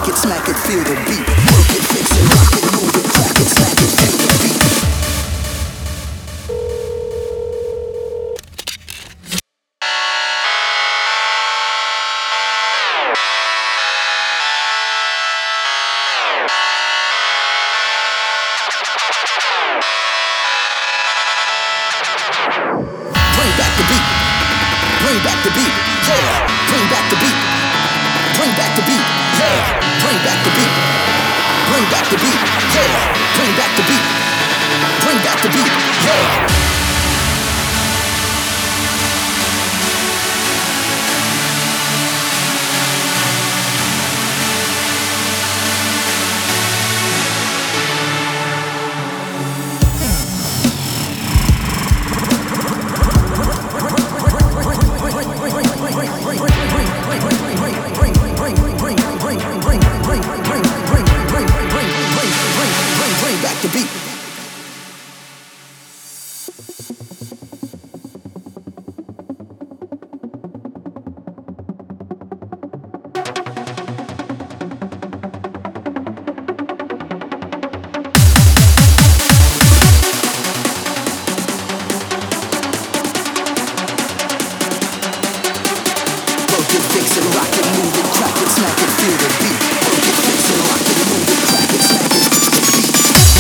it, smack it, feel the beat. Work it, fix it, rock it, move it, crack it, smack it, feel the beat. Bring back the beat. Bring back the beat. Yeah. Bring back the beat. Bring back the beat. Yeah. Bring back the beat. Bring back the beat. Yeah. Bring back the beat. Bring back the beat. Yeah. Bring back the beat. Work it, fix it, rock it, move it, crack it, smack it, feel the beat. Work it, fix it, rock it, move it, crack it, smack it, feel the beat.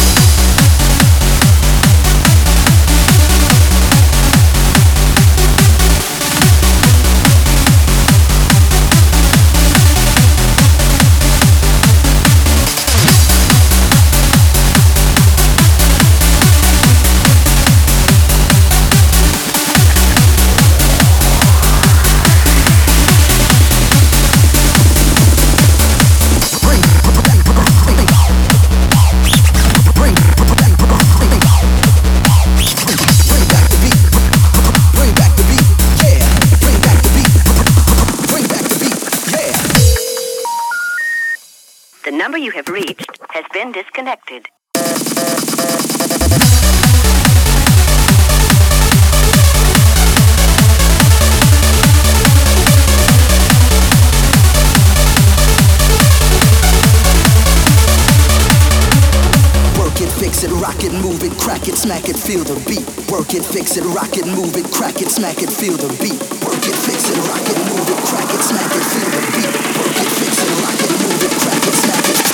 The number you have reached has been disconnected. Work it, fix it, rock it, move it, crack it, smack it, feel the beat. Work it, fix it, rock it, move it, crack it, smack it, feel the beat. Work it, fix it, rock it, move it, crack it, smack it, feel the beat. Work it, fix it, rock it, move it, crack it, smack it.